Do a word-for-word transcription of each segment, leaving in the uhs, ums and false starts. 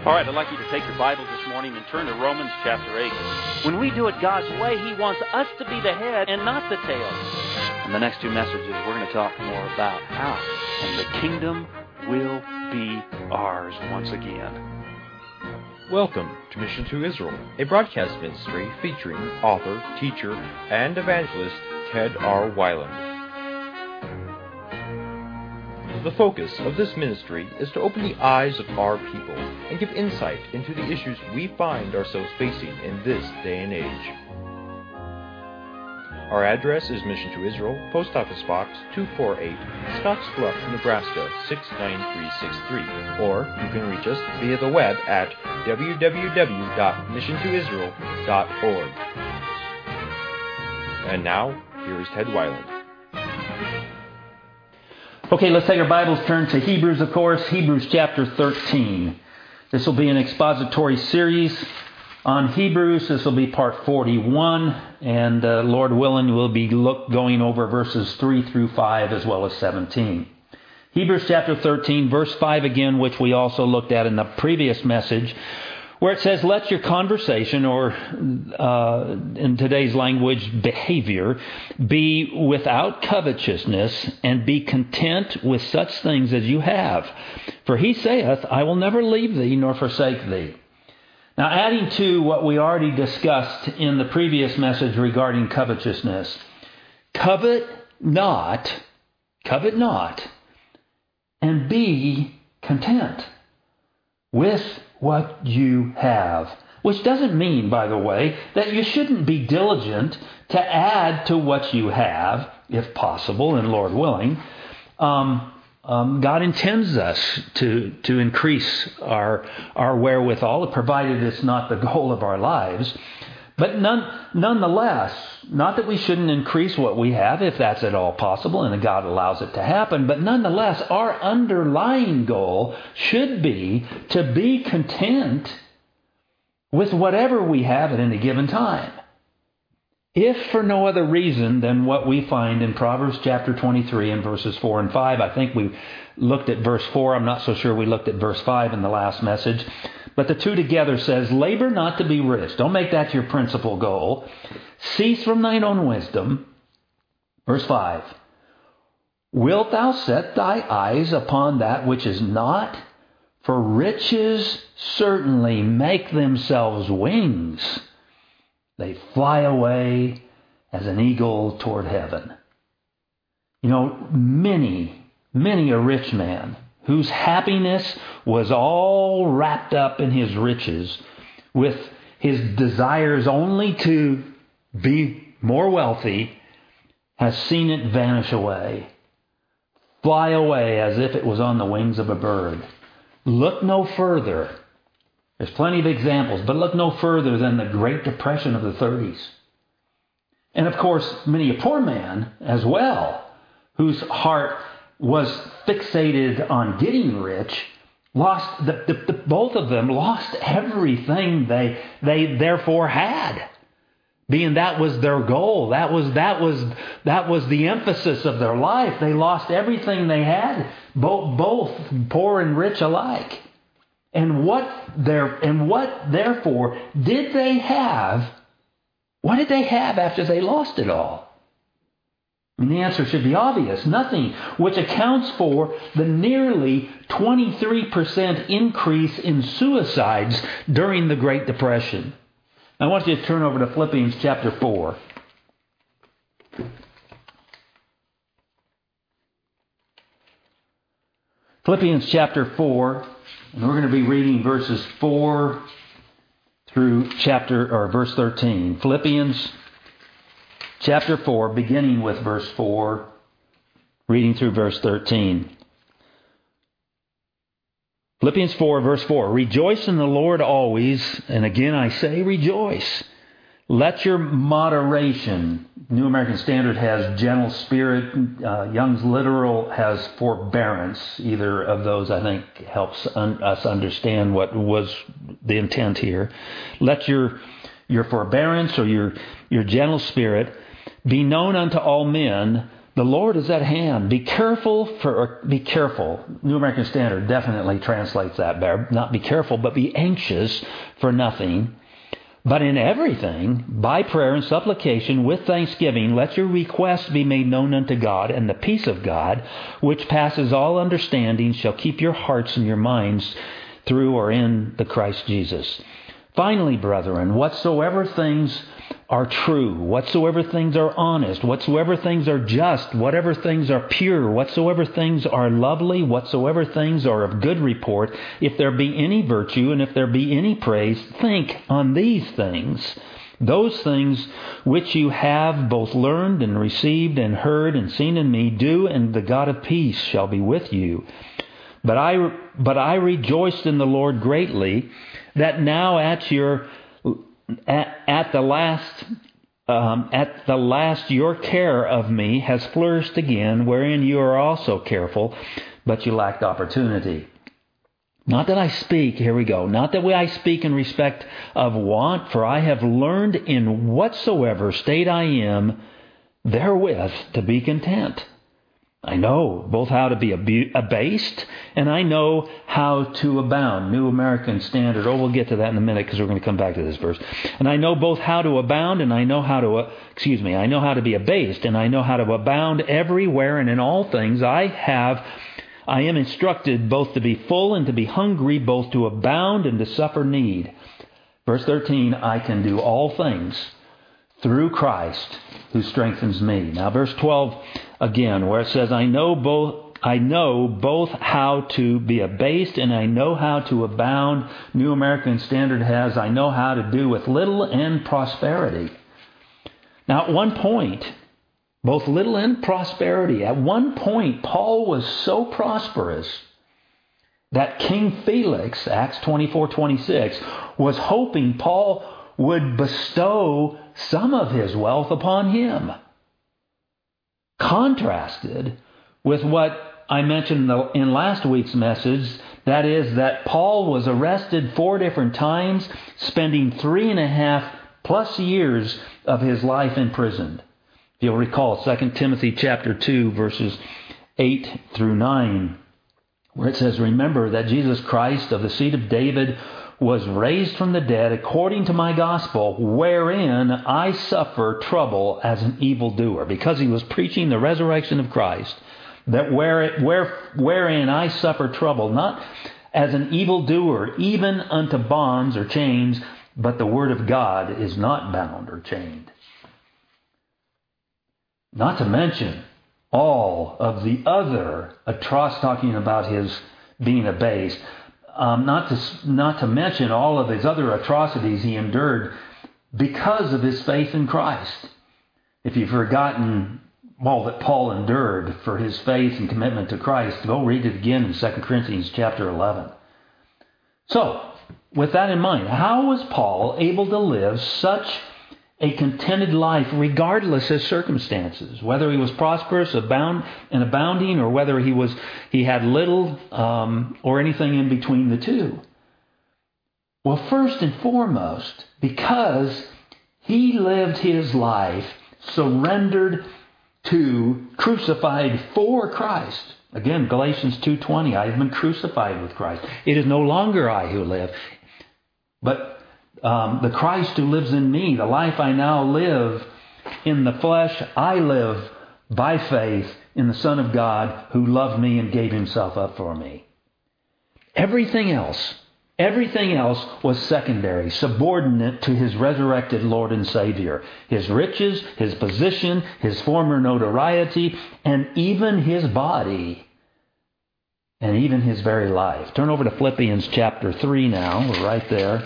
All right, I'd like you to take your Bibles this morning and turn to Romans chapter eight. When we do it God's way, He wants us to be the head and not the tail. In the next two messages, we're going to talk more about how, and the kingdom will be ours once again. Welcome to Mission to Israel, a broadcast ministry featuring author, teacher, and evangelist Ted R. Weiland. The focus of this ministry is to open the eyes of our people and give insight into the issues we find ourselves facing in this day and age. Our address is Mission to Israel, Post Office Box two forty-eight, Scottsbluff, Nebraska six nine three six three, or you can reach us via the web at w w w dot mission to israel dot org. And now, here is Ted Weiland. Okay, let's take our Bibles, turn to Hebrews, of course, Hebrews chapter thirteen. This will be an expository series on Hebrews. This will be part forty-one, and uh, Lord willing, we'll be look, going over verses three through five as well as seventeen. Hebrews chapter thirteen, verse five again, which we also looked at in the previous message, where it says, let your conversation, or uh, in today's language, behavior, be without covetousness, and be content with such things as you have. For he saith, I will never leave thee nor forsake thee. Now, adding to what we already discussed in the previous message regarding covetousness, covet not, covet not, and be content with what you have. Which doesn't mean, by the way, that you shouldn't be diligent to add to what you have, if possible, and Lord willing. Um, um, God intends us to to increase our our wherewithal, provided it's not the goal of our lives. But none, nonetheless, not that we shouldn't increase what we have, if that's at all possible, and God allows it to happen, but nonetheless, our underlying goal should be to be content with whatever we have at any given time. If for no other reason than what we find in Proverbs chapter twenty-three and verses four and five. I think we looked at verse four. I'm not so sure we looked at verse five in the last message. But the two together says, labor not to be rich. Don't make that your principal goal. Cease from thine own wisdom. Verse five. Wilt thou set thy eyes upon that which is not? For riches certainly make themselves wings. They fly away as an eagle toward heaven. You know, many, many a rich man whose happiness was all wrapped up in his riches, with his desires only to be more wealthy, has seen it vanish away, fly away as if it was on the wings of a bird. Look no further. There's plenty of examples, but look no further than the Great Depression of the thirties. And of course, many a poor man as well, whose heart was fixated on getting rich, lost the, the, the both of them lost everything they they therefore had, being that was their goal. That was that was that was the emphasis of their life. They lost everything they had, both both poor and rich alike. And what there and what therefore did they have? What did they have after they lost it all? And the answer should be obvious. Nothing, which accounts for the nearly twenty-three percent increase in suicides during the Great Depression. I want you to turn over to Philippians chapter four. Philippians chapter four, and we're going to be reading verses four through chapter or verse thirteen. Philippians chapter four, beginning with verse four, reading through verse thirteen. Philippians four, verse four. Rejoice in the Lord always, and again I say rejoice. Let your moderation, New American Standard has gentle spirit, uh, Young's Literal has forbearance. Either of those, I think, helps un- us understand what was the intent here. Let your your forbearance or your your gentle spirit be known unto all men. The Lord is at hand. Be careful for, or be careful. New American Standard definitely translates that better. Not be careful, but be anxious for nothing. But in everything, by prayer and supplication, with thanksgiving, let your requests be made known unto God, and the peace of God, which passes all understanding, shall keep your hearts and your minds through or in the Christ Jesus. Finally, brethren, whatsoever things are true, whatsoever things are honest, whatsoever things are just, whatever things are pure, whatsoever things are lovely, whatsoever things are of good report, if there be any virtue and if there be any praise, think on these things. Those things which you have both learned and received and heard and seen in me, do, and the God of peace shall be with you. But I, but I rejoiced in the Lord greatly, that now at your At, at the last, um, at the last, your care of me has flourished again, wherein you are also careful, but you lacked opportunity. Not that I speak, here we go, not that I speak in respect of want, for I have learned in whatsoever state I am, therewith to be content. I know both how to be abased, and I know how to abound. New American Standard. Oh, we'll get to that in a minute because we're going to come back to this verse. And I know both how to abound, and I know how to, uh, excuse me, I know how to be abased, and I know how to abound everywhere and in all things. I have, I am instructed both to be full and to be hungry, both to abound and to suffer need. Verse thirteen, I can do all things through Christ who strengthens me. Now, verse twelve, again, where it says, I know both I know both how to be abased and I know how to abound. New American Standard has, I know how to do with little and prosperity. Now, at one point, both little and prosperity, at one point, Paul was so prosperous that King Felix, Acts twenty-four twenty-six, was hoping Paul would bestow some of his wealth upon him. Contrasted with what I mentioned in last week's message, that is that Paul was arrested four different times, spending three and a half plus years of his life imprisoned. If you'll recall, Second Timothy chapter two, verses eight through nine, where it says, remember that Jesus Christ of the seed of David was raised from the dead according to my gospel, wherein I suffer trouble as an evildoer. Because he was preaching the resurrection of Christ, that where, where, wherein I suffer trouble, not as an evildoer, even unto bonds or chains, but the word of God is not bound or chained. Not to mention all of the other atrocities, talking about his being abased, um, not to not to mention all of his other atrocities he endured because of his faith in Christ. If you've forgotten all that Paul endured for his faith and commitment to Christ, go read it again in Second Corinthians chapter eleven. So, with that in mind, how was Paul able to live such a contented life regardless of circumstances, whether he was prosperous, abound and abounding, or whether he was he had little um, or anything in between the two? Well, first and foremost, because he lived his life surrendered to, crucified for Christ. Again, Galatians two twenty, I have been crucified with Christ. It is no longer I who live, but Um, the Christ who lives in me, the life I now live in the flesh, I live by faith in the Son of God who loved me and gave himself up for me. Everything else, everything else was secondary, subordinate to his resurrected Lord and Savior. His riches, his position, his former notoriety, and even his body, and even his very life. Turn over to Philippians chapter three now. We're right there.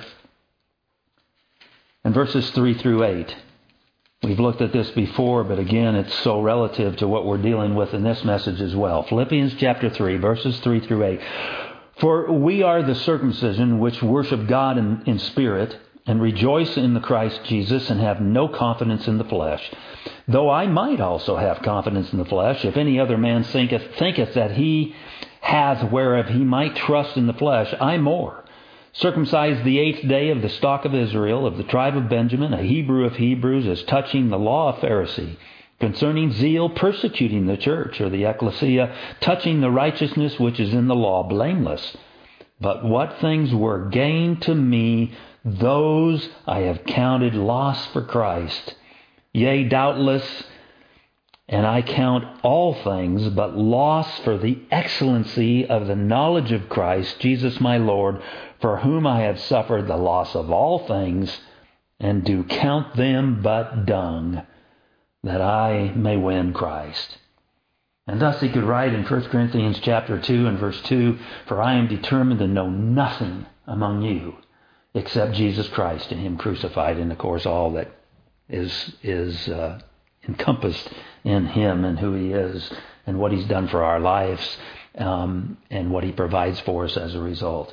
And verses three through eight. We've looked at this before, but again, it's so relative to what we're dealing with in this message as well. Philippians chapter three, verses three through eight. For we are the circumcision which worship God in, in spirit, and rejoice in the Christ Jesus, and have no confidence in the flesh. Though I might also have confidence in the flesh, if any other man thinketh, thinketh that he hath whereof he might trust in the flesh, I more. Circumcised the eighth day of the stock of Israel, of the tribe of Benjamin, a Hebrew of Hebrews, as touching the law of Pharisee, concerning zeal, persecuting the church, or the ecclesia, touching the righteousness which is in the law, blameless. But what things were gain to me, those I have counted loss for Christ. Yea, doubtless, and I count all things but loss for the excellency of the knowledge of Christ, Jesus my Lord, for whom I have suffered the loss of all things, and do count them but dung, that I may win Christ. And thus he could write in First Corinthians chapter two and verse two, For I am determined to know nothing among you except Jesus Christ and Him crucified, and of course all that is is uh, encompassed in Him and who He is and what He's done for our lives, um, and what He provides for us as a result.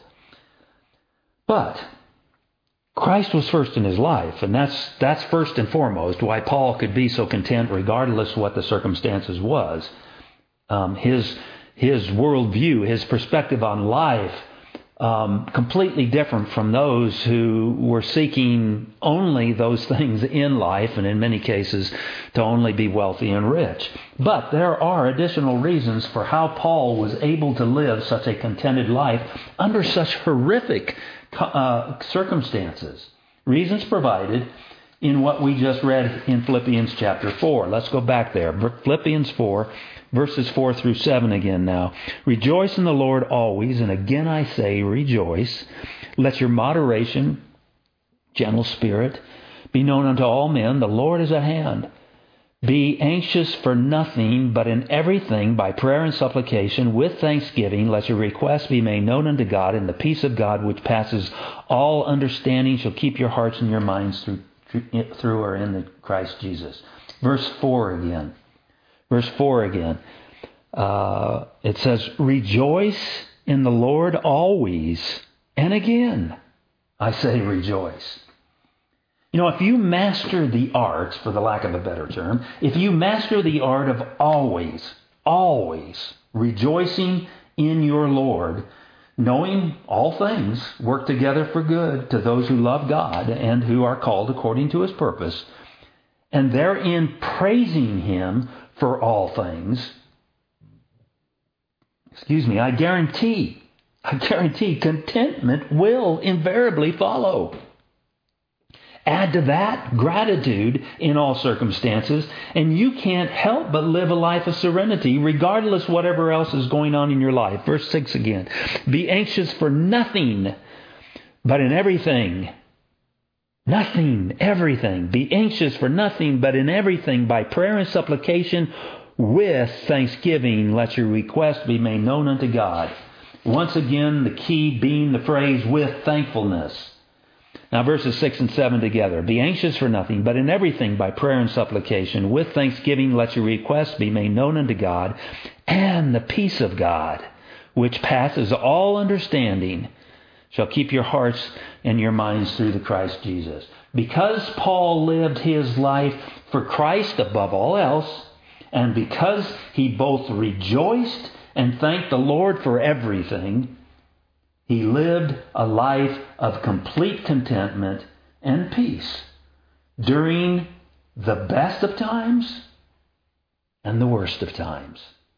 But Christ was first in his life, and that's that's first and foremost why Paul could be so content regardless what the circumstances was. Um, his his worldview, his perspective on life, um, completely different from those who were seeking only those things in life, and in many cases to only be wealthy and rich. But there are additional reasons for how Paul was able to live such a contented life under such horrific uh, circumstances. Reasons provided in what we just read in Philippians chapter four. Let's go back there. Philippians four, verses four through seven again now. Rejoice in the Lord always, and again I say rejoice. Let your moderation, gentle spirit, be known unto all men. The Lord is at hand. Be anxious for nothing, but in everything by prayer and supplication with thanksgiving let your requests be made known unto God, and the peace of God which passes all understanding shall keep your hearts and your minds through through or in the Christ Jesus. Verse four again. Verse four again. Uh, it says, Rejoice in the Lord always. And again, I say rejoice. You know, if you master the art, for the lack of a better term, if you master the art of always, always rejoicing in your Lord, knowing all things work together for good to those who love God and who are called according to His purpose, and therein praising Him for all things, excuse me, I guarantee, I guarantee contentment will invariably follow. Add to that gratitude in all circumstances, and you can't help but live a life of serenity regardless whatever else is going on in your life. Verse six again. Be anxious for nothing, but in everything. Nothing, everything. Be anxious for nothing, but in everything by prayer and supplication with thanksgiving let your request be made known unto God. Once again, the key being the phrase with thankfulness. Now verses six and seven together. Be anxious for nothing, but in everything by prayer and supplication with thanksgiving let your requests be made known unto God, and the peace of God, which passes all understanding, shall keep your hearts and your minds through the Christ Jesus. Because Paul lived his life for Christ above all else, and because he both rejoiced and thanked the Lord for everything, he lived a life of complete contentment and peace during the best of times and the worst of times.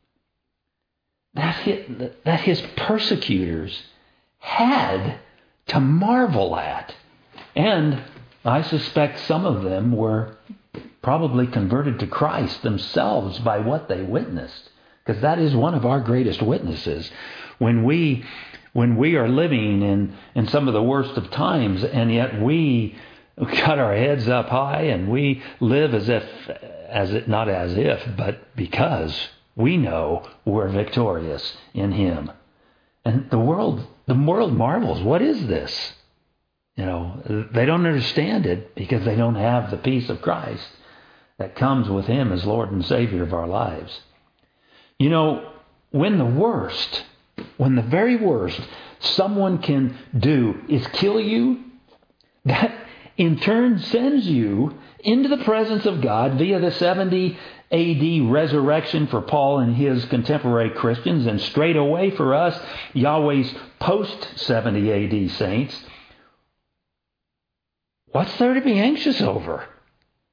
That his, that his persecutors had to marvel at. And I suspect some of them were probably converted to Christ themselves by what they witnessed. Because that is one of our greatest witnesses. When we... When we are living in, in some of the worst of times, and yet we got our heads up high and we live as if, as it, not as if, but because we know we're victorious in Him. And the world, the world marvels. What is this? You know, they don't understand it because they don't have the peace of Christ that comes with Him as Lord and Savior of our lives. You know, when the worst... When the very worst someone can do is kill you, that in turn sends you into the presence of God via the seventy A D resurrection for Paul and his contemporary Christians, and straight away for us, Yahweh's post-seventy A D saints. What's there to be anxious over?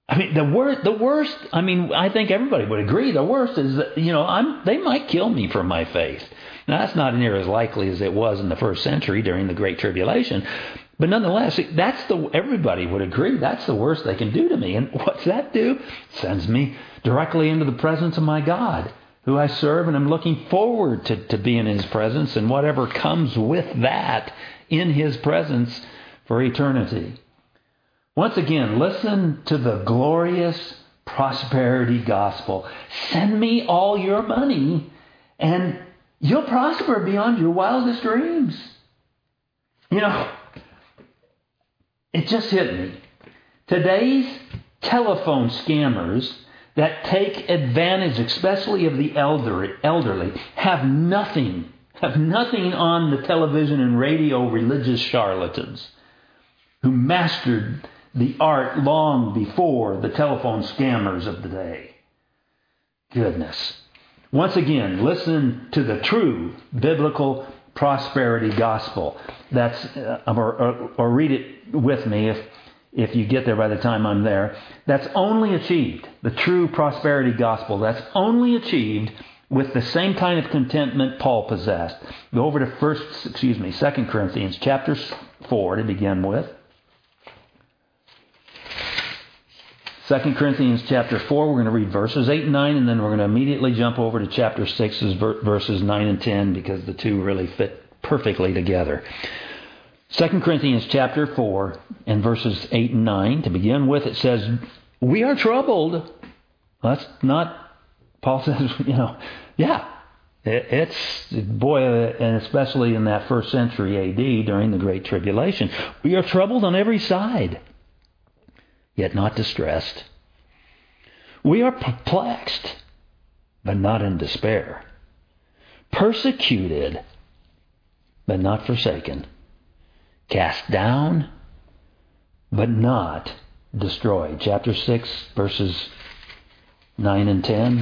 I mean, the worst, the worst, I mean, I think everybody would agree, the worst is that, you know, I'm, they might kill me for my faith. Now, that's not near as likely as it was in the first century during the Great Tribulation. But nonetheless, that's the, everybody would agree, that's the worst they can do to me. And what's that do? It sends me directly into the presence of my God, who I serve, and I'm looking forward to, to be in His presence and whatever comes with that in His presence for eternity. Once again, listen to the glorious prosperity gospel. Send me all your money and you'll prosper beyond your wildest dreams. You know, it just hit me. Today's telephone scammers that take advantage, especially of the elder, elderly, have nothing, have nothing on the television and radio religious charlatans who mastered the art long before the telephone scammers of the day. Goodness. Once again, listen to the true biblical prosperity gospel. That's uh, or, or, or read it with me if if you get there by the time I'm there. That's only achieved, the true prosperity gospel, that's only achieved with the same kind of contentment Paul possessed. Go over to first, excuse me, Second Corinthians chapter four to begin with. Second Corinthians chapter four, we're going to read verses eight and nine, and then we're going to immediately jump over to chapter six, verses nine and ten, because the two really fit perfectly together. Second Corinthians chapter four and verses eight and nine, to begin with, it says, we are troubled. That's not, Paul says, you know, yeah, it's, boy, and especially in that first century A D during the Great Tribulation, we are troubled on every side, yet not distressed. We are perplexed, but not in despair. Persecuted, but not forsaken. Cast down, but not destroyed. Chapter six, verses nine and ten.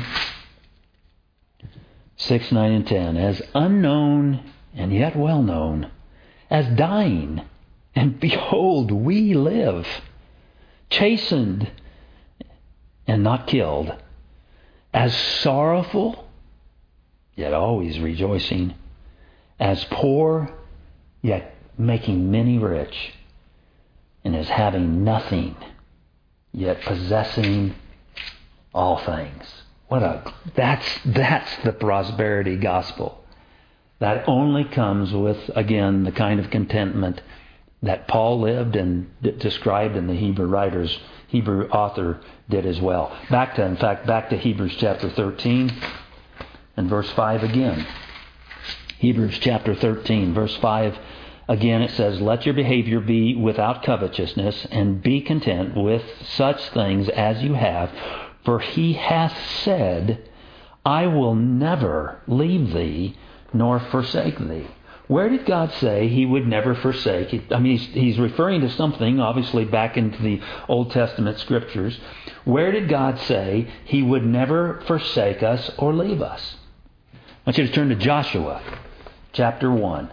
six, nine, and ten. As unknown and yet well known. As dying, and behold, we live. Chastened and not killed, as sorrowful, yet always rejoicing, as poor, yet making many rich, and as having nothing, yet possessing all things. What a that's that's the prosperity gospel. That only comes with, again, the kind of contentment that Paul lived and d- described, and the Hebrew writers, Hebrew author did as well. Back to, in fact, back to Hebrews chapter thirteen and verse five again. Hebrews chapter thirteen, verse five again, it says, let your behavior be without covetousness, and be content with such things as you have, for he hath said, I will never leave thee nor forsake thee. Where did God say He would never forsake? I mean, he's, he's referring to something, obviously, back into the Old Testament Scriptures. Where did God say He would never forsake us or leave us? I want you to turn to Joshua, chapter one.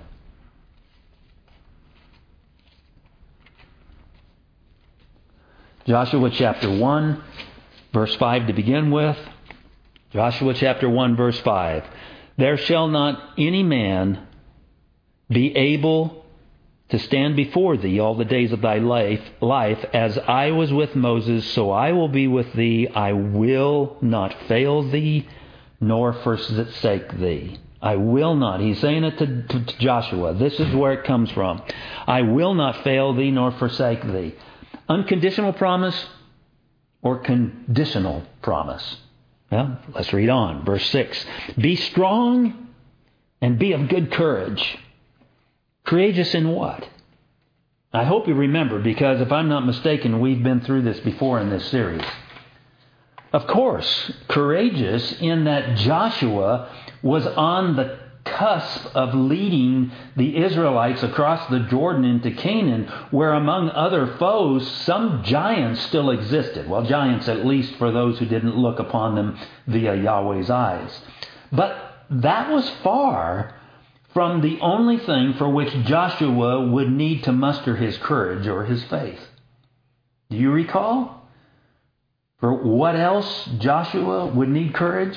Joshua chapter one, verse five to begin with. Joshua chapter one, verse five. There shall not any man be able to stand before thee all the days of thy life, life, as I was with Moses, so I will be with thee. I will not fail thee, nor forsake thee. I will not. He's saying it to, to, to Joshua. This is where it comes from. I will not fail thee, nor forsake thee. Unconditional promise or conditional promise? Well, let's read on. Verse six. Be strong and be of good courage. Courageous in what? I hope you remember, because if I'm not mistaken, we've been through this before in this series. Of course, courageous in that Joshua was on the cusp of leading the Israelites across the Jordan into Canaan, where among other foes, some giants still existed. Well, giants at least for those who didn't look upon them via Yahweh's eyes. But that was far from the only thing for which Joshua would need to muster his courage or his faith. Do you recall? For what else Joshua would need courage?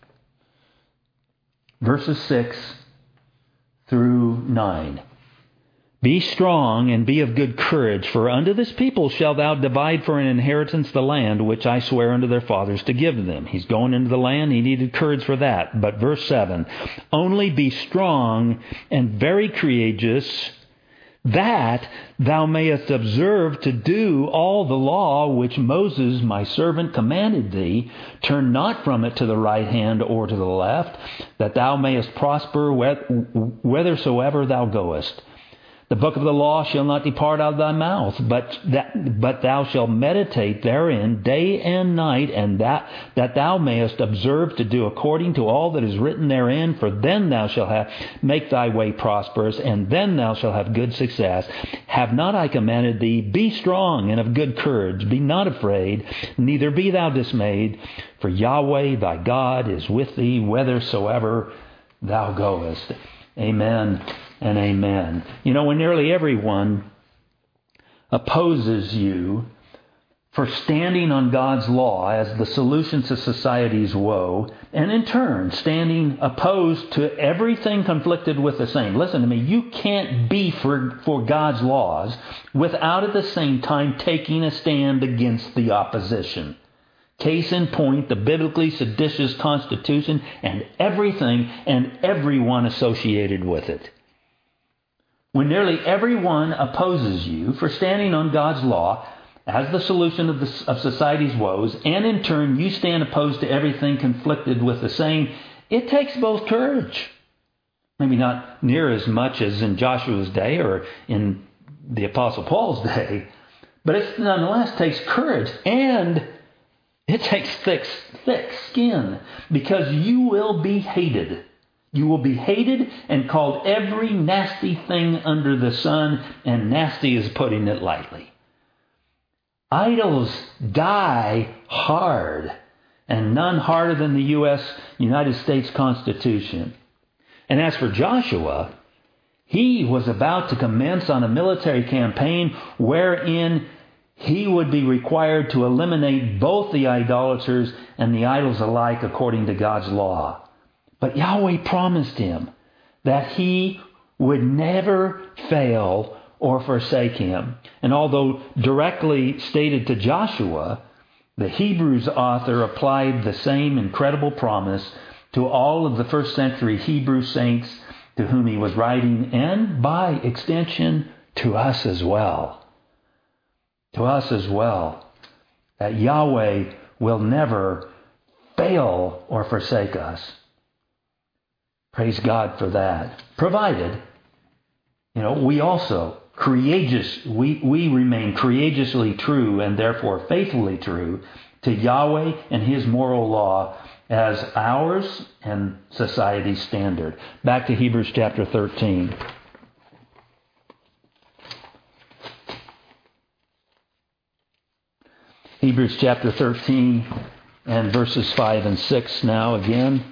Verses six through nine. Be strong and be of good courage, for unto this people shalt thou divide for an inheritance the land which I swear unto their fathers to give them. He's going into the land. He needed courage for that. But verse seven, only be strong and very courageous, that thou mayest observe to do all the law which Moses my servant commanded thee. Turn not from it to the right hand or to the left, that thou mayest prosper whithersoever thou goest. The book of the law shall not depart out of thy mouth, but that but thou shalt meditate therein day and night, and that that thou mayest observe to do according to all that is written therein. For then thou shalt have make thy way prosperous, and then thou shalt have good success. Have not I commanded thee? Be strong and of good courage. Be not afraid, neither be thou dismayed. For Yahweh thy God is with thee whithersoever thou goest. Amen and amen. You know, when nearly everyone opposes you for standing on God's law as the solution to society's woe, and in turn standing opposed to everything conflicted with the same. Listen to me, you can't be for, for God's laws without at the same time taking a stand against the opposition. Case in point, the biblically seditious Constitution and everything and everyone associated with it. When nearly everyone opposes you for standing on God's law as the solution of, the, of society's woes, and in turn you stand opposed to everything conflicted with the same, it takes both courage. Maybe not near as much as in Joshua's day or in the Apostle Paul's day, but it nonetheless takes courage, and it takes thick, thick skin, because you will be hated. You will be hated and called every nasty thing under the sun, and nasty is putting it lightly. Idols die hard, and none harder than the U S United States Constitution. And as for Joshua, he was about to commence on a military campaign wherein he would be required to eliminate both the idolaters and the idols alike according to God's law. But Yahweh promised him that he would never fail or forsake him. And although directly stated to Joshua, the Hebrews author applied the same incredible promise to all of the first century Hebrew saints to whom he was writing, and by extension to us as well. To us as well. That Yahweh will never fail or forsake us. Praise God for that. Provided, you know, we also courageous, we, we remain courageously true and therefore faithfully true to Yahweh and His moral law as ours and society's standard. Back to Hebrews chapter thirteen. Hebrews chapter thirteen and verses five and six now again.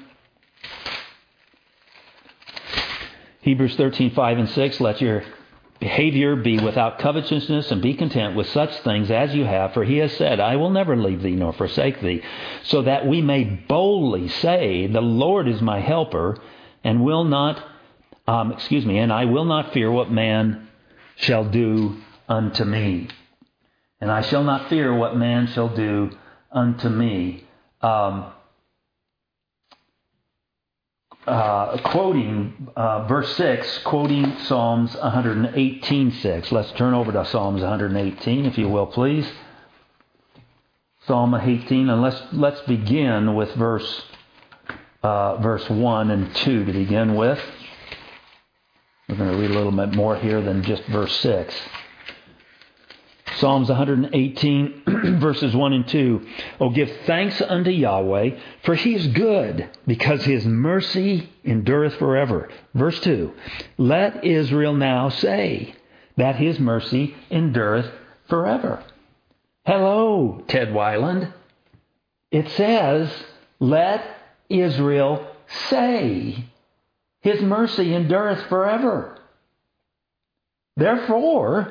Hebrews thirteen, five and six, let your behavior be without covetousness, and be content with such things as you have, for he has said, I will never leave thee nor forsake thee, so that we may boldly say, the Lord is my helper, and will not, um, excuse me, and I will not fear what man shall do unto me. And I shall not fear what man shall do unto me. Um, Uh, quoting uh, verse six, quoting Psalms one eighteen, six. Let's turn over to Psalms one eighteen, if you will, please. Psalm eighteen, and let's let's begin with verse uh, verse one and two to begin with. We're going to read a little bit more here than just verse six. Psalms one eighteen, verses one and two. Oh, give thanks unto Yahweh, for He is good, because His mercy endureth forever. Verse two. Let Israel now say that His mercy endureth forever. Hello, Ted Weiland. It says, let Israel say His mercy endureth forever. Therefore,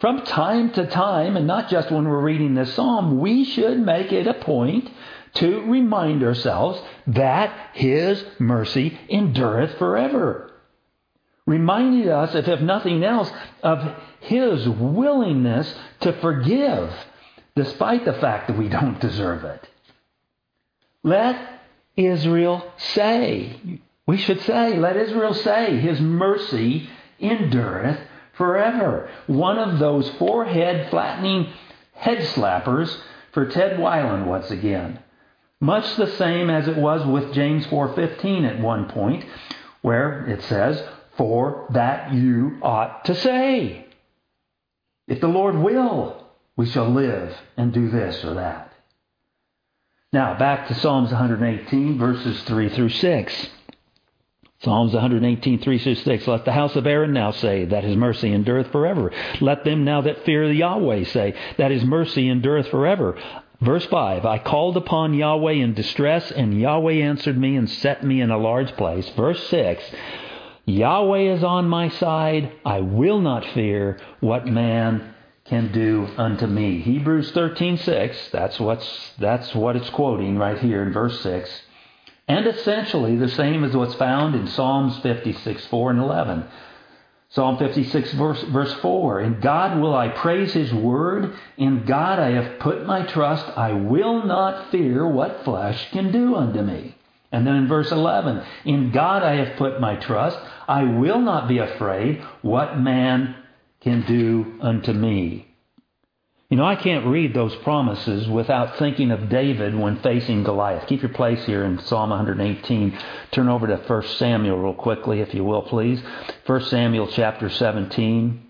From time to time, and not just when we're reading this psalm, we should make it a point to remind ourselves that His mercy endureth forever. Reminding us, if, if nothing else, of His willingness to forgive, despite the fact that we don't deserve it. Let Israel say, we should say, let Israel say, His mercy endureth forever. One of those forehead flattening head slappers for Ted Weiland once again. Much the same as it was with James four fifteen at one point, where it says, for that you ought to say. If the Lord will, we shall live and do this or that. Now, back to Psalms one eighteen, verses three through six. Psalms one eighteen, three through six. Let the house of Aaron now say that His mercy endureth forever. Let them now that fear Yahweh say that His mercy endureth forever. Verse five, I called upon Yahweh in distress, and Yahweh answered me and set me in a large place. Verse six, Yahweh is on my side. I will not fear what man can do unto me. Hebrews thirteen six, that's what's that's what it's quoting right here in verse six. And essentially the same as what's found in Psalms fifty-six, four and eleven. Psalm fifty-six, verse, verse four, in God will I praise His word. In God I have put my trust. I will not fear what flesh can do unto me. And then in verse eleven, in God I have put my trust. I will not be afraid what man can do unto me. You know, I can't read those promises without thinking of David when facing Goliath. Keep your place here in Psalm one eighteen. Turn over to First Samuel real quickly, if you will, please. First Samuel chapter seventeen.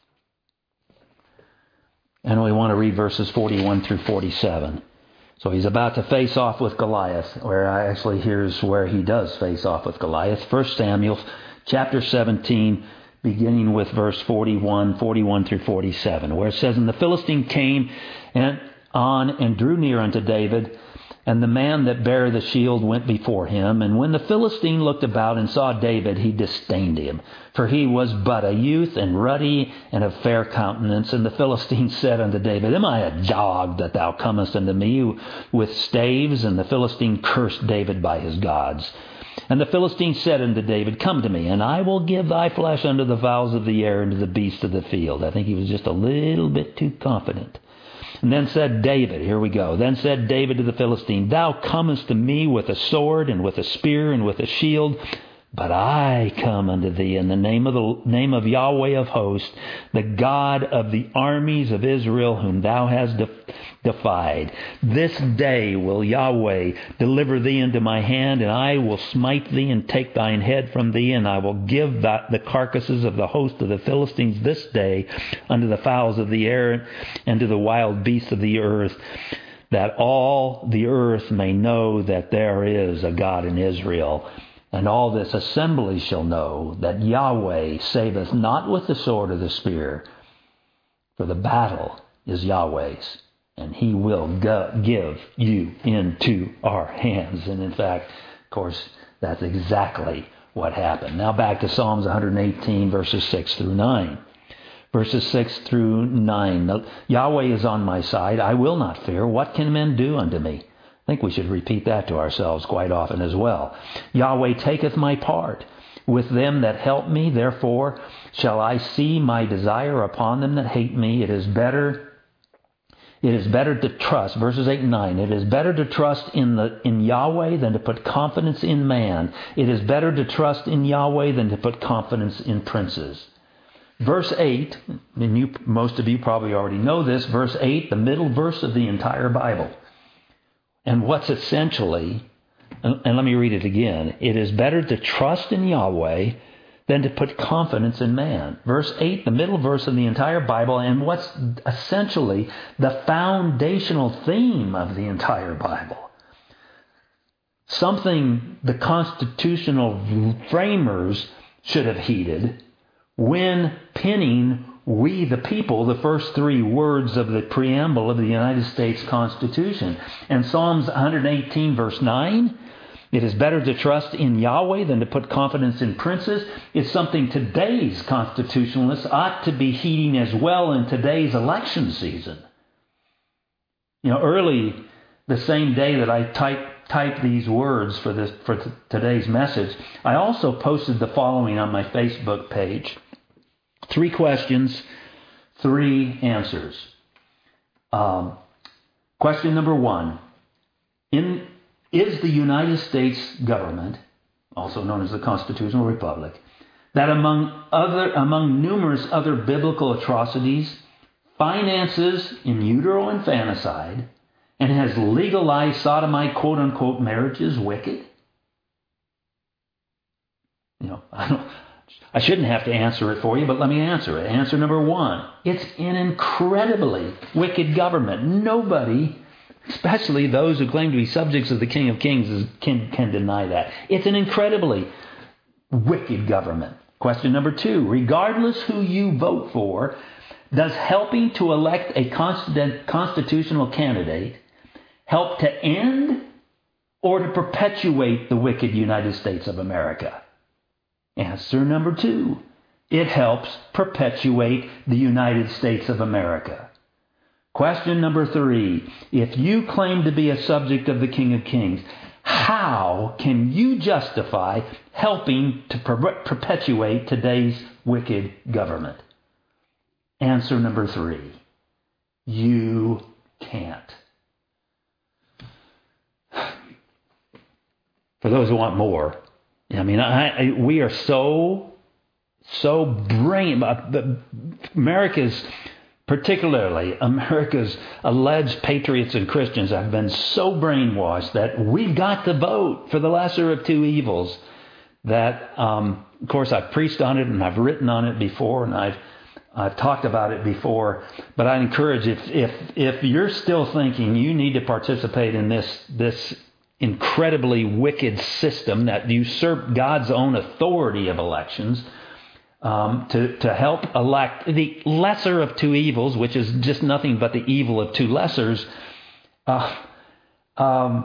And we want to read verses forty-one through forty-seven. So he's about to face off with Goliath, where I actually here's where he does face off with Goliath. First Samuel chapter seventeen, beginning with verse forty-one, forty-one through forty-seven, where it says, and the Philistine came and on and drew near unto David, and the man that bare the shield went before him. And when the Philistine looked about and saw David, he disdained him, for he was but a youth and ruddy and of fair countenance. And the Philistine said unto David, am I a dog that thou comest unto me with staves? And the Philistine cursed David by his gods. And the Philistine said unto David, come to me, and I will give thy flesh unto the fowls of the air and to the beasts of the field. I think he was just a little bit too confident. And then said David, here we go, then said David to the Philistine, thou comest to me with a sword and with a spear and with a shield, but I come unto thee in the name of the name of Yahweh of hosts, the God of the armies of Israel, whom thou hast def- defied. This day will Yahweh deliver thee into my hand, and I will smite thee and take thine head from thee, and I will give that, the carcasses of the host of the Philistines this day unto the fowls of the air and to the wild beasts of the earth, that all the earth may know that there is a God in Israel. And all this assembly shall know that Yahweh saveth not with the sword or the spear, for the battle is Yahweh's, and He will go, give you into our hands. And in fact, of course, that's exactly what happened. Now back to Psalms one eighteen, verses six through nine. Verses six through nine. Yahweh is on my side. I will not fear. What can men do unto me? I think we should repeat that to ourselves quite often as well. Yahweh taketh my part with them that help me. Therefore shall I see my desire upon them that hate me. It is better, it is better to trust, verses eight and nine, it is better to trust in the in Yahweh than to put confidence in man. It is better to trust in Yahweh than to put confidence in princes. Verse eight, and you, most of you probably already know this, verse eight, the middle verse of the entire Bible. And what's essentially, and let me read it again, it is better to trust in Yahweh than to put confidence in man. Verse eight, the middle verse of the entire Bible, and what's essentially the foundational theme of the entire Bible. Something the constitutional framers should have heeded when penning "We the people," the first three words of the preamble of the United States Constitution. And Psalms one eighteen verse nine, It is better to trust in Yahweh than to put confidence in princes. It's something today's constitutionalists ought to be heeding as well in today's election season. You know, early the same day that I typed typed these words for this for t- today's message, I also posted the following on my Facebook page. Three questions, three answers. Um, question number one. In, is the United States government, also known as the Constitutional Republic, that among other among numerous other biblical atrocities, finances in utero infanticide, and has legalized sodomite quote-unquote marriages wicked? You know, I don't I shouldn't have to answer it for you, but let me answer it. Answer number one. It's an incredibly wicked government. Nobody, especially those who claim to be subjects of the King of Kings, can, can deny that. It's an incredibly wicked government. Question number two. Regardless who you vote for, does helping to elect a constitutional candidate help to end or to perpetuate the wicked United States of America? Answer number two. It helps perpetuate the United States of America. Question number three. If you claim to be a subject of the King of Kings, how can you justify helping to per- perpetuate today's wicked government? Answer number three. You can't. For those who want more, I mean, I, I, we are so, so brain... America's, particularly America's alleged patriots and Christians have been so brainwashed that we've got to vote for the lesser of two evils. That, um, of course, I've preached on it and I've written on it before and I've I've talked about it before. But I encourage, if if if you're still thinking you need to participate in this this. incredibly wicked system that usurp God's own authority of elections um, to, to help elect the lesser of two evils, which is just nothing but the evil of two lessers. Uh, um,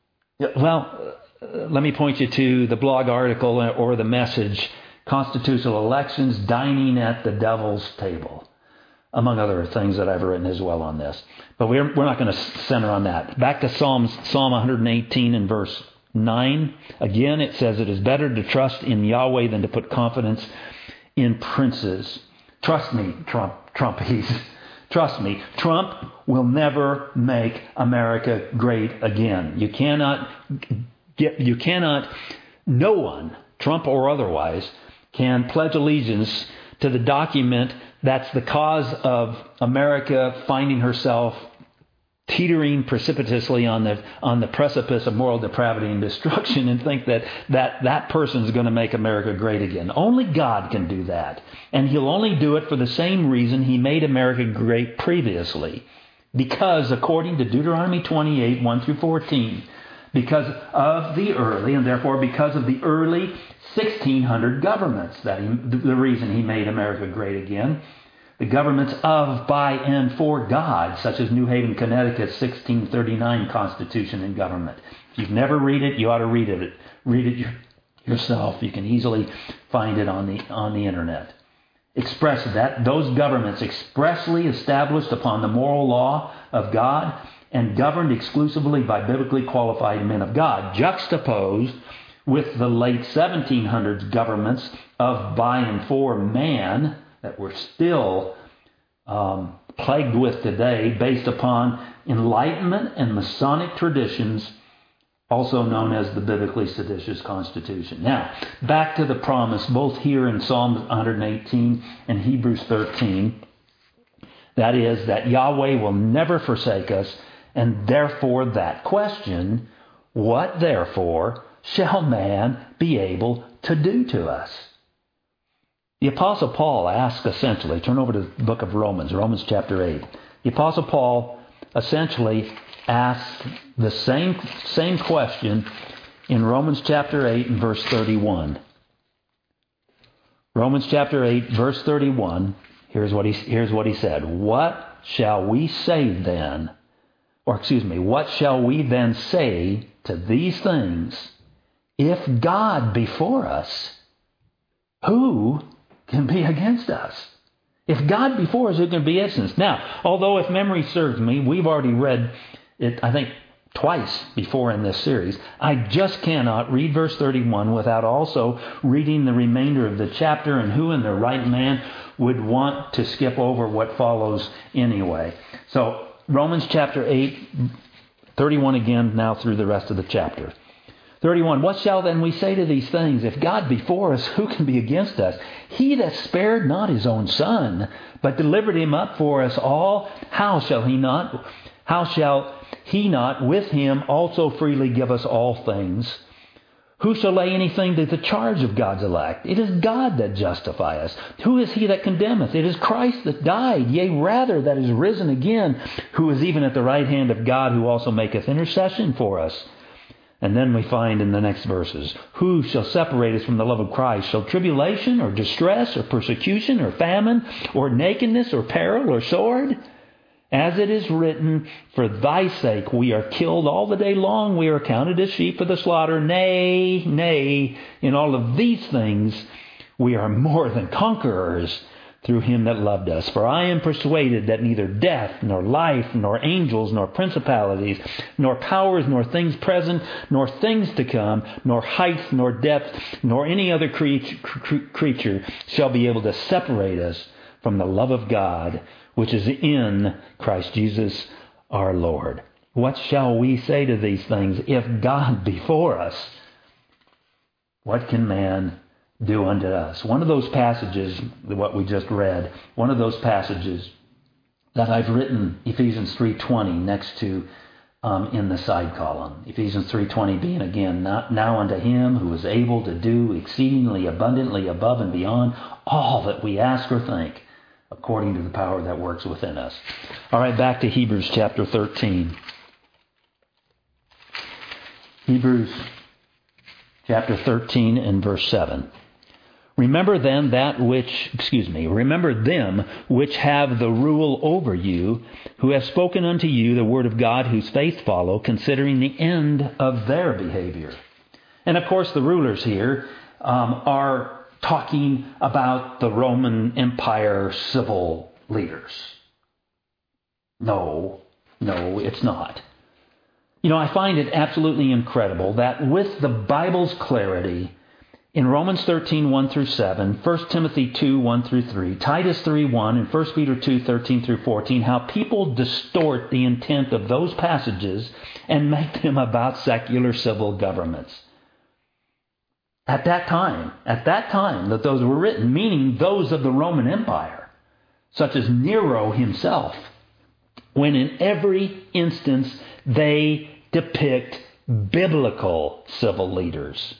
well, let me point you to the blog article or the message, Constitutional Elections, Dining at the Devil's Table, among other things that I've written as well on this. But we're, we're not going to center on that. Back to Psalms, Psalm one eighteen and verse nine. Again, it says, it is better to trust in Yahweh than to put confidence in princes. Trust me, Trump, Trumpies. Trust me, Trump will never make America great again. You cannot get, you cannot, no one, Trump or otherwise, can pledge allegiance to the document that's the cause of America finding herself teetering precipitously on the on the precipice of moral depravity and destruction and think that that, that person is going to make America great again. Only God can do that. And He'll only do it for the same reason He made America great previously. Because according to Deuteronomy twenty-eight, one through fourteen, because of the early, and therefore because of the early sixteen hundred governments, that he, the reason He made America great again, the governments of, by, and for God, such as New Haven, Connecticut's sixteen thirty-nine Constitution and Government. If you've never read it, you ought to read it. Read it yourself. You can easily find it on the on the internet. Express that those governments expressly established upon the moral law of God and governed exclusively by biblically qualified men of God, juxtaposed with the late seventeen hundreds governments of, by, and for man that we're still um, plagued with today, based upon Enlightenment and Masonic traditions, also known as the biblically seditious Constitution. Now, back to the promise, both here in Psalm one eighteen and Hebrews thirteen, that is, that Yahweh will never forsake us, and therefore that question, what therefore shall man be able to do to us? The Apostle Paul asks essentially, turn over to the book of Romans, Romans chapter eight. The Apostle Paul essentially asks the same, same question in Romans chapter eight and verse thirty-one. Romans chapter eight, verse thirty-one, here's what he, here's what he said. What shall we say then? Or excuse me, what shall we then say to these things? If God be for us, who can be against us? If God be for us, who can be against us? Now, although if memory serves me, we've already read it, I think, twice before in this series, I just cannot read verse thirty-one without also reading the remainder of the chapter, and who in their right man would want to skip over what follows anyway. So, Romans chapter eight, thirty-one again, now through the rest of the chapter. thirty-one, what shall then we say to these things? If God be for us, who can be against us? He that spared not his own Son, but delivered him up for us all, how shall he not, how shall he not with him also freely give us all things? Who shall lay anything to the charge of God's elect? It is God that justifieth us. Who is he that condemneth? It is Christ that died, yea, rather that is risen again, who is even at the right hand of God, who also maketh intercession for us. And then we find in the next verses, who shall separate us from the love of Christ? Shall tribulation or distress or persecution or famine or nakedness or peril or sword? As it is written, for thy sake we are killed all the day long. We are counted as sheep for the slaughter. Nay, nay, in all of these things we are more than conquerors through him that loved us. For I am persuaded that neither death, nor life, nor angels, nor principalities, nor powers, nor things present, nor things to come, nor height, nor depth, nor any other creature shall be able to separate us from the love of God, which is in Christ Jesus our Lord. What shall we say to these things? If God be for us, what can man do unto us? One of those passages, what we just read, one of those passages that I've written, Ephesians three twenty, next to um, in the side column. Ephesians three twenty being again, not, now unto him who is able to do exceedingly abundantly above and beyond all that we ask or think, according to the power that works within us. All right, back to Hebrews chapter thirteen. Hebrews chapter thirteen and verse seven. Remember then that which, excuse me, remember them which have the rule over you, who have spoken unto you the word of God, whose faith follow, considering the end of their behavior. And of course the rulers here um, are talking about the Roman Empire civil leaders. No, no, it's not. You know, I find it absolutely incredible that with the Bible's clarity, in Romans thirteen, one through seven, First Timothy two, one through three, Titus three, one, and First Peter two, thirteen through fourteen, how people distort the intent of those passages and make them about secular civil governments. At that time, at that time that those were written, meaning those of the Roman Empire, such as Nero himself, when in every instance they depict biblical civil leaders.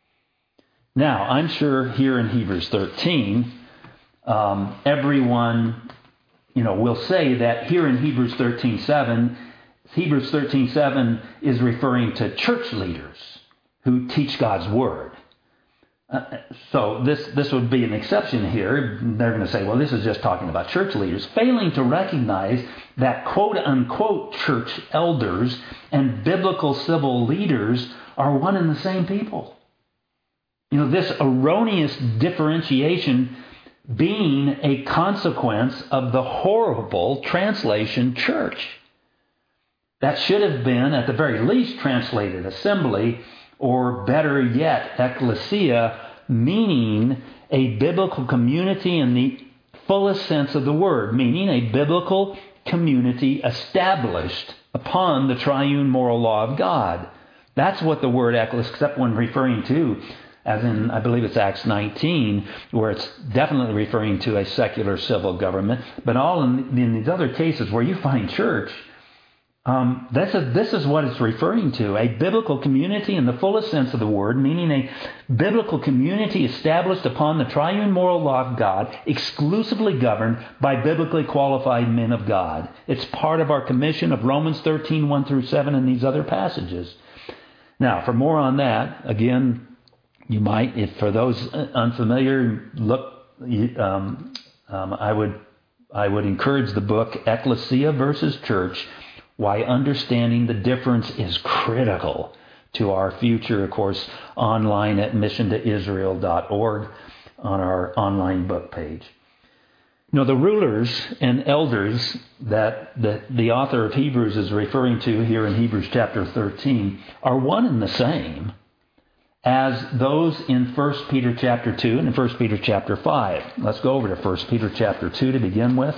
Now, I'm sure here in Hebrews thirteen, um, everyone, you know, will say that here in Hebrews thirteen seven, Hebrews thirteen seven is referring to church leaders who teach God's Word. Uh, so this this would be an exception here. They're going to say, well, this is just talking about church leaders, failing to recognize that quote-unquote church elders and biblical civil leaders are one and the same people. You know, this erroneous differentiation being a consequence of the horrible translation church. That should have been, at the very least, translated assembly, or better yet, ecclesia, meaning a biblical community in the fullest sense of the word, meaning a biblical community established upon the triune moral law of God. That's what the word ecclesia, except when referring to, as in, I believe it's Acts nineteen, where it's definitely referring to a secular civil government. But all in, in these other cases where you find church, um, this is, this is what it's referring to. A biblical community in the fullest sense of the word, meaning a biblical community established upon the triune moral law of God, exclusively governed by biblically qualified men of God. It's part of our commission of Romans thirteen, one through seven, and these other passages. Now, for more on that, again, you might, if for those unfamiliar, look. Um, um, I would, I would encourage the book Ecclesia versus Church: Why Understanding the Difference is Critical to our future, of course, online at mission to israel dot org on our online book page. You know, the rulers and elders that the, the author of Hebrews is referring to here in Hebrews chapter thirteen are one and the same as those in First Peter chapter two and in First Peter chapter five. Let's go over to First Peter chapter two to begin with.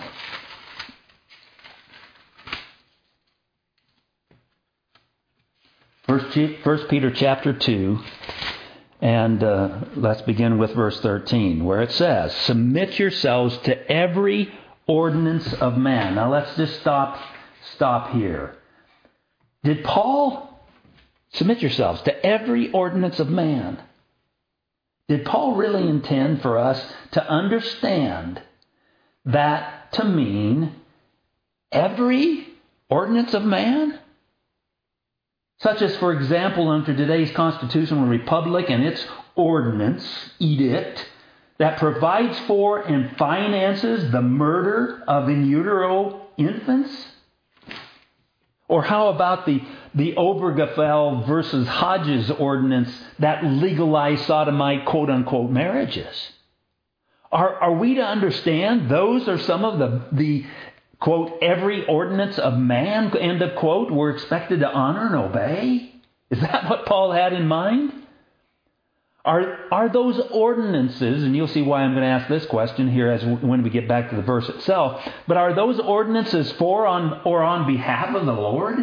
First Peter chapter two, and uh, let's begin with verse thirteen, where it says, "Submit yourselves to every ordinance of man." Now let's just stop, stop here. Did Paul submit yourselves to every ordinance of man? Did Paul really intend for us to understand that to mean every ordinance of man? Such as, for example, under today's constitutional republic and its ordinance, edict, that provides for and finances the murder of in utero infants? Or how about the, the Obergefell versus Hodges ordinance that legalized sodomite quote-unquote marriages? Are, are we to understand those are some of the, the quote, every ordinance of man, end of quote, we're expected to honor and obey? Is that what Paul had in mind? Are, are those ordinances, and you'll see why I'm going to ask this question here as when we get back to the verse itself, but are those ordinances for on or on behalf of the Lord?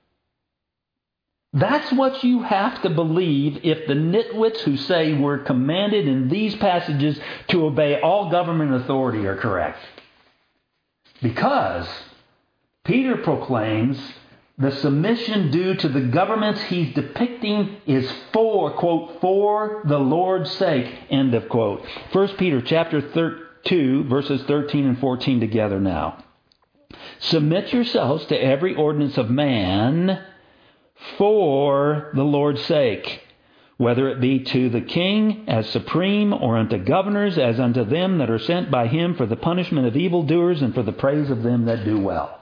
That's what you have to believe if the nitwits who say we're commanded in these passages to obey all government authority are correct. Because Peter proclaims the submission due to the governments he's depicting is for, quote, for the Lord's sake, end of quote. First Peter chapter two, verses thirteen and fourteen together now. "Submit yourselves to every ordinance of man for the Lord's sake, whether it be to the king as supreme, or unto governors as unto them that are sent by him for the punishment of evildoers and for the praise of them that do well."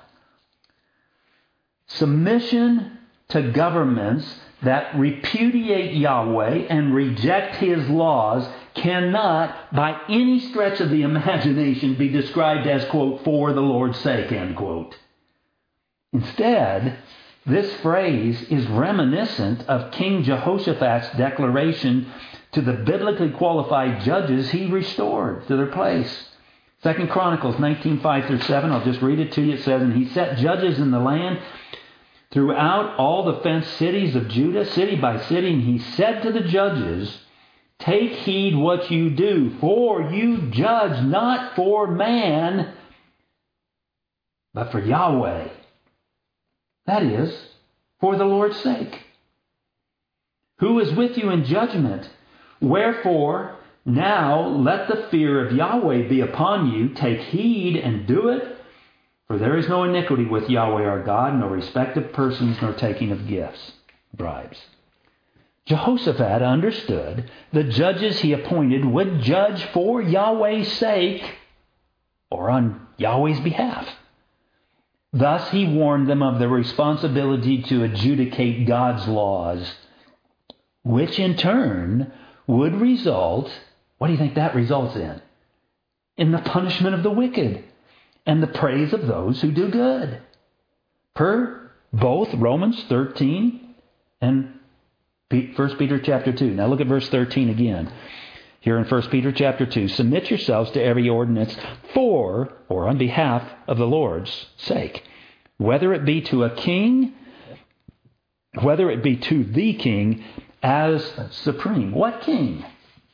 Submission to governments that repudiate Yahweh and reject His laws cannot, by any stretch of the imagination, be described as, quote, for the Lord's sake, end quote. Instead, this phrase is reminiscent of King Jehoshaphat's declaration to the biblically qualified judges he restored to their place. Second Chronicles nineteen, five through seven, I'll just read it to you. It says, "And he set judges in the land throughout all the fenced cities of Judah, city by city, and he said to the judges, Take heed what you do, for you judge not for man, but for Yahweh." That is, for the Lord's sake. "Who is with you in judgment? Wherefore, now let the fear of Yahweh be upon you. Take heed and do it. For there is no iniquity with Yahweh our God, no respect of persons, nor taking of gifts," bribes. Jehoshaphat understood the judges he appointed would judge for Yahweh's sake or on Yahweh's behalf. Thus he warned them of the responsibility to adjudicate God's laws, which in turn would result, what do you think that results in? In the punishment of the wicked and the praise of those who do good. Per both Romans thirteen and First Peter chapter two. Now look at verse thirteen again. Here in First Peter chapter two. "Submit yourselves to every ordinance for or on behalf of the Lord's sake, whether it be to a king, whether it be to the king as supreme." What king?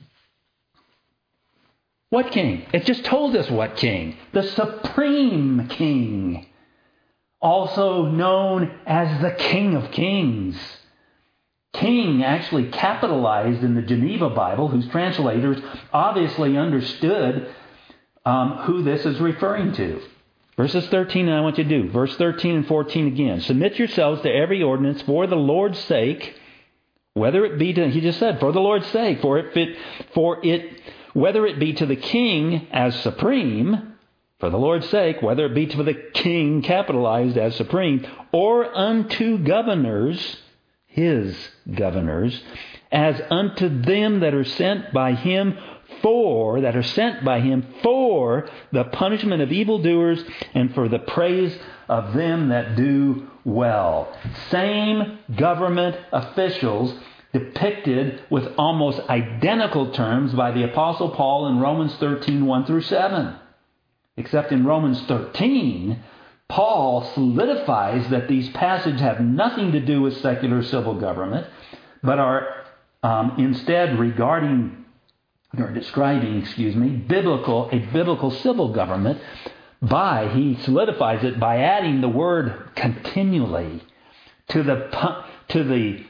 What king? It just told us what king. The supreme king. Also known as the King of Kings. King actually capitalized in the Geneva Bible, whose translators obviously understood um, who this is referring to. Verses thirteen, and I want you to do. Verse thirteen and fourteen again. "Submit yourselves to every ordinance for the Lord's sake, whether it be to," he just said, for the Lord's sake, for it fit, for it, whether it be to the king as supreme, for the Lord's sake, whether it be to the king capitalized as supreme, or unto governors, his governors, as unto them that are sent by him for, that are sent by him for the punishment of evildoers and for the praise of them that do well. Same government officials depicted with almost identical terms by the Apostle Paul in Romans thirteen, one through seven. Except in Romans thirteen, Paul solidifies that these passages have nothing to do with secular civil government, but are um, instead regarding or describing, excuse me, biblical a biblical civil government. By he solidifies it by adding the word continually to the to the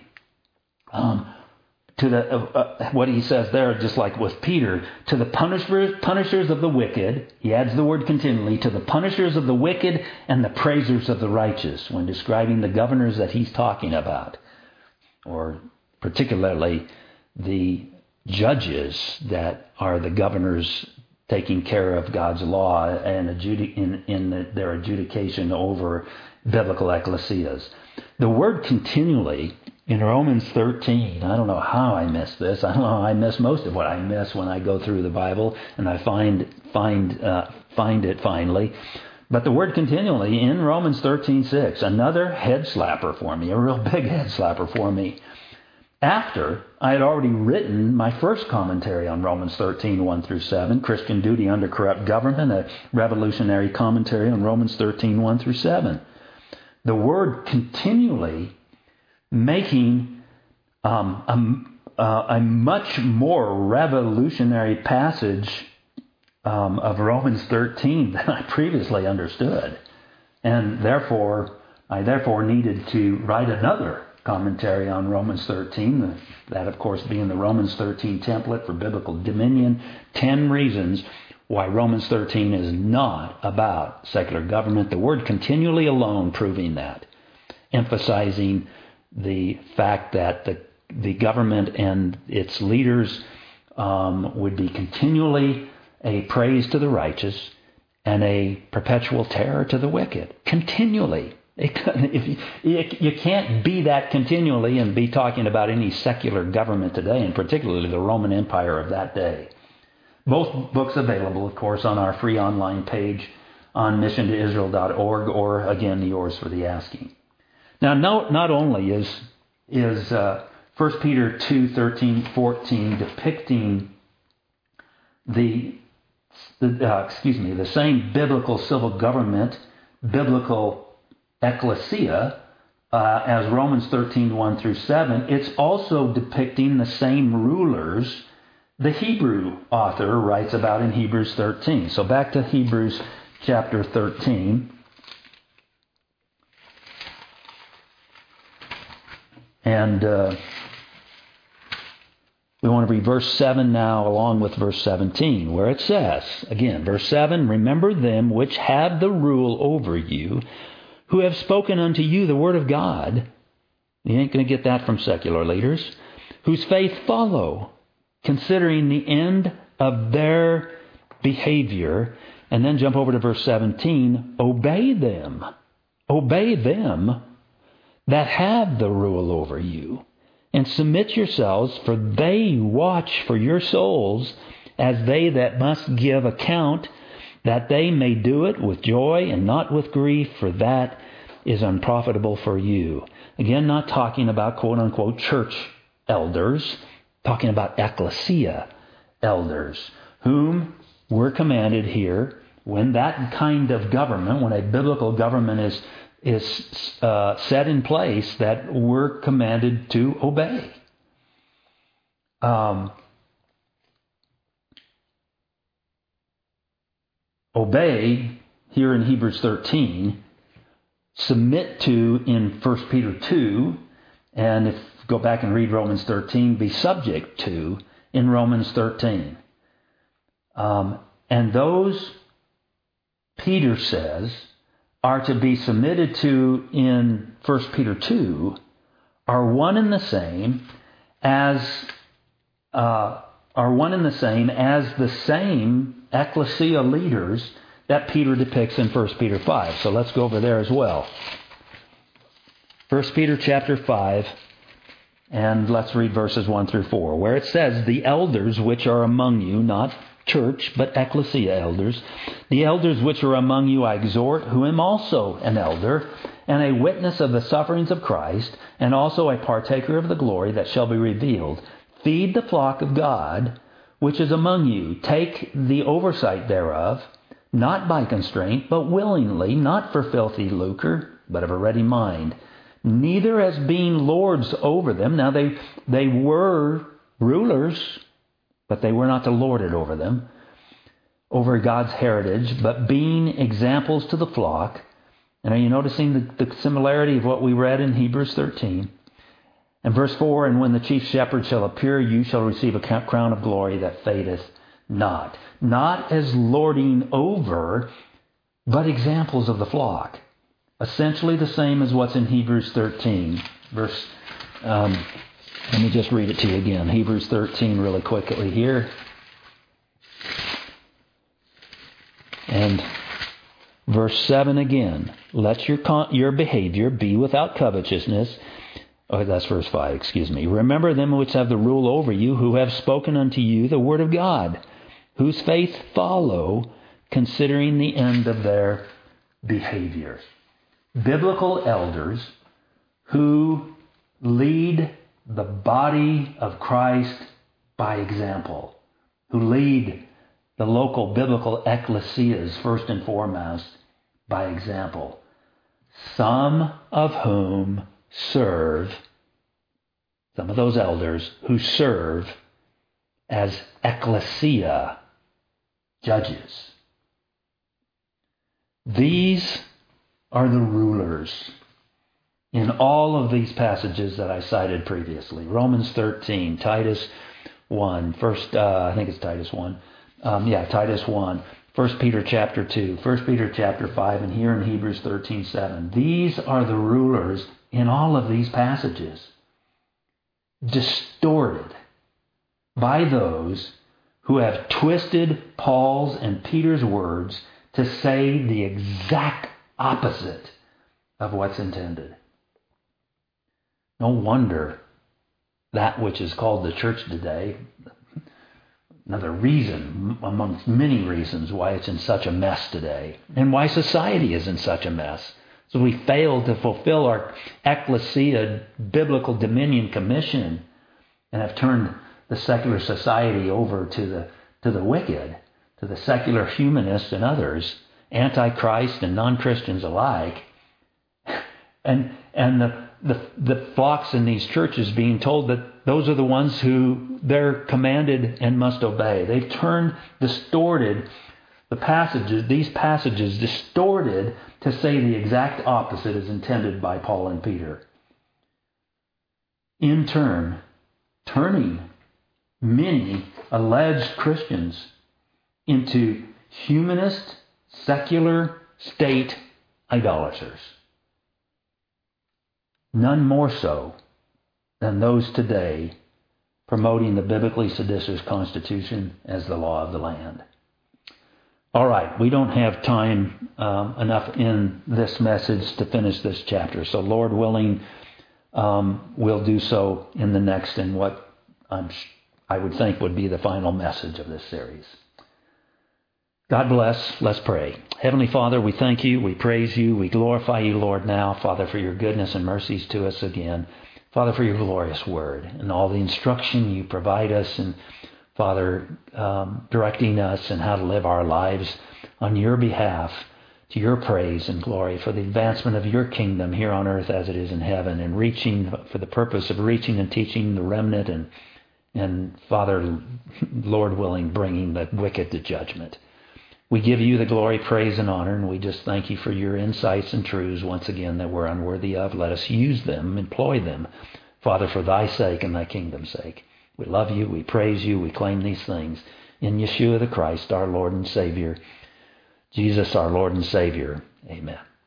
um, to the uh, uh, what he says there, just like with Peter, to the punishers punishers of the wicked. He adds the word continually, to the punishers of the wicked and the praisers of the righteous, when describing the governors that he's talking about, or particularly the judges that are the governors taking care of God's law and adjudic- in, in the, their adjudication over biblical ecclesias. The word continually in Romans thirteen, I don't know how I missed this. I don't know how I miss most of what I miss when I go through the Bible and I find find uh, find it finally. But the word continually in Romans thirteen six, another head slapper for me, a real big head slapper for me. After I had already written my first commentary on Romans thirteen, one through seven, Christian Duty Under Corrupt Government, a revolutionary commentary on Romans thirteen, one through seven. The word continually making um, a, uh, a much more revolutionary passage um, of Romans thirteen than I previously understood. And therefore, I therefore needed to write another commentary on Romans thirteen, that of course being the Romans thirteen template for biblical dominion. Ten reasons why Romans thirteen is not about secular government. The word continually alone proving that, emphasizing the fact that the the government and its leaders um, would be continually a praise to the righteous and a perpetual terror to the wicked. Continually. It, if you, you can't be that continually and be talking about any secular government today, and particularly the Roman Empire of that day. Both books available, of course, on our free online page on mission to israel dot org, or again, yours for the asking. Now, no, not only is is uh, First Peter two, thirteen, fourteen depicting the, the uh, excuse me, the same biblical civil government, biblical ecclesia, uh, as Romans thirteen, one through seven, it's also depicting the same rulers the Hebrew author writes about in Hebrews thirteen. So back to Hebrews chapter thirteen. And uh, we want to read verse seven now along with verse seventeen, where it says, again, verse seven, remember them which have the rule over you, who have spoken unto you the word of God. You ain't going to get that from secular leaders. Whose faith follow, considering the end of their behavior. And then jump over to verse seventeen. Obey them. Obey them that have the rule over you. And submit yourselves, for they watch for your souls as they that must give account, that they may do it with joy and not with grief, for that is unprofitable for you. Again, not talking about quote-unquote church elders, talking about ecclesia elders, whom we're commanded here, when that kind of government, when a biblical government is, is uh, set in place, that we're commanded to obey. Um, obey, here in Hebrews thirteen, submit to in First Peter two, and if you go back and read Romans thirteen, be subject to in Romans thirteen. Um, and those, Peter says, are to be submitted to in First Peter two, are one and the same as uh, are one and the same as the same ecclesia leaders that Peter depicts in First Peter five. So let's go over there as well. First Peter chapter five, And let's read verses one through four, where it says, "The elders which are among you," not church, but ecclesia elders, "the elders which are among you I exhort, who am also an elder, and a witness of the sufferings of Christ, and also a partaker of the glory that shall be revealed. Feed the flock of God, which is among you. Take the oversight thereof, not by constraint, but willingly, not for filthy lucre, but of a ready mind. Neither as being lords over them." Now they they were rulers, but they were not to lord it over them, over God's heritage, "but being examples to the flock." And are you noticing the, the similarity of what we read in Hebrews thirteen? And verse four, "And when the chief shepherd shall appear, you shall receive a crown of glory that fadeth not." Not as lording over, but examples of the flock. Essentially the same as what's in Hebrews thirteen. Verse, um, let me just read it to you again. Hebrews thirteen really quickly here. And verse seven again. "Let your con- your behavior be without covetousness." Oh, that's verse five, excuse me. "Remember them which have the rule over you, who have spoken unto you the word of God, whose faith follow, considering the end of their behavior." Biblical elders who lead the body of Christ by example, who lead the local biblical ecclesias first and foremost by example, some of whom serve, some of those elders who serve as ecclesia judges. These are the rulers in all of these passages that I cited previously. Romans thirteen, Titus one, first, uh, I think it's Titus one. Um, yeah, Titus one, First Peter chapter two, First Peter chapter five, and here in Hebrews thirteen seven. These are the rulers in all of these passages, distorted by those who have twisted Paul's and Peter's words to say the exact opposite of what's intended. No wonder that which is called the church today, another reason amongst many reasons why it's in such a mess today, and why society is in such a mess. So we fail to fulfill our ecclesia biblical dominion commission and have turned the secular society over to the to the wicked, to the secular humanists and others, antichrist and non-Christians alike, and and the, the the flocks in these churches being told that those are the ones who they're commanded and must obey. They've turned, distorted the passages, these passages distorted to say the exact opposite is intended by Paul and Peter. In turn, turning many alleged Christians into humanist, secular, state idolaters. None more so than those today promoting the biblically seditious Constitution as the law of the land. All right, we don't have time um, enough in this message to finish this chapter. So Lord willing, um, we'll do so in the next and what I'm, I would think would be the final message of this series. God bless. Let's pray. Heavenly Father, we thank you, we praise you, we glorify you, Lord, now, Father, for your goodness and mercies to us again. Father, for your glorious word and all the instruction you provide us, and Father, um, directing us in how to live our lives on your behalf, to your praise and glory, for the advancement of your kingdom here on earth as it is in heaven, and reaching for the purpose of reaching and teaching the remnant, and, and Father, Lord willing, bringing the wicked to judgment. We give you the glory, praise, and honor, and we just thank you for your insights and truths once again that we're unworthy of. Let us use them, employ them, Father, for thy sake and thy kingdom's sake. We love you, we praise you, we claim these things in Yeshua the Christ, our Lord and Savior. Jesus, our Lord and Savior. Amen.